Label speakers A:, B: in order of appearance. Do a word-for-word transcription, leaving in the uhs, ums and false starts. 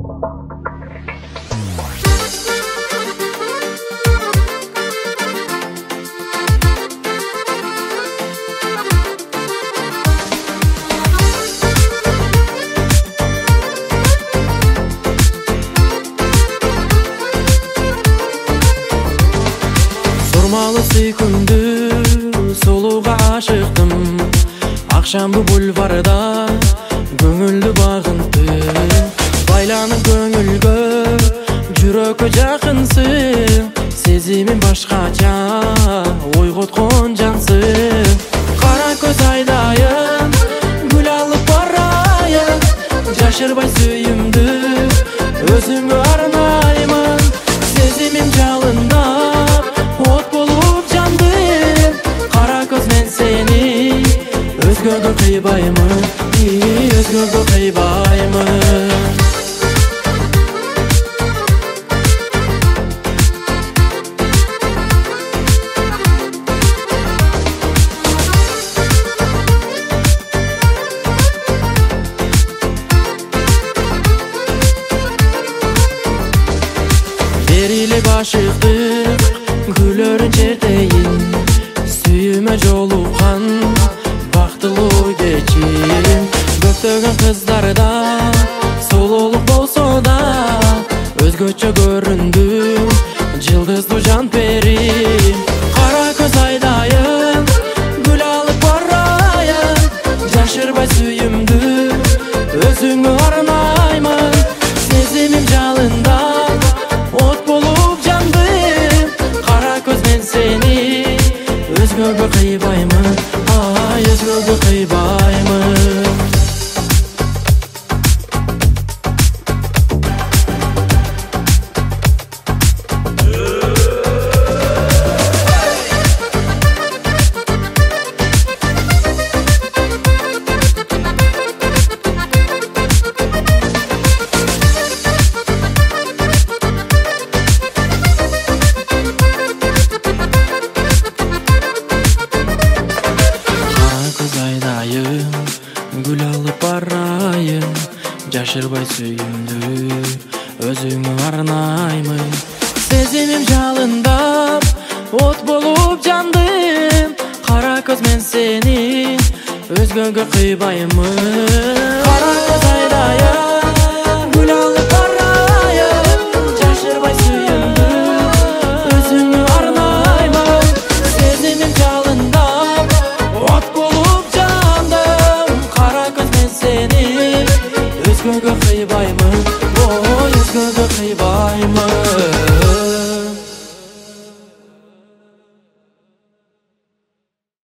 A: Sormalı süykümdü soluğa aşıktım. Akşam bu bulvarda göңүлдү багынтым. Байланып көңүлгө жүрөккө жакынсың. Сезимим башкача ойготкон жансың. Кара көз айдайын гүл алып барайын. Жашырбай сүйүмдү өзүңө арнаймын. Сезимим жалындап от болуп жандым. Кара көз мен сени өзгөгө кыйбаймын, өзгөгө кыйбаймын. Берилип ашыктык гүлөрүн чертейин. Сүйүмө жолуккан бактылуу кечим. Көптөгөн кыздарда сұлулук болсо да өзгөчө көрүндүм жылдыздуу жан перим. Кара көз айдайын гүл алып барайын. Жашырбай сүйүмдү өзүңө арнаймын. Сезимим жалындап от болуп жандым. Кара көз мен сени өзгөгө кыйбаймын, ай өзгөгө кыйбаймын. Гүл алып барайын. Жашырбай сүйүмдү өзүңө арнаймын. Сезимим жалындап от болуп жандым. Кара көз мен сени өзгөгө кыйбаймын. Кара көз айдайын гүл алып барайын. Жашырбай сүйүмдү өзүңө арнаймын. Сезимим жалындап от болуп жандым. Кара көз мен сени өзгөгө кыйбаймын, ой өзгөгө кыйбаймын.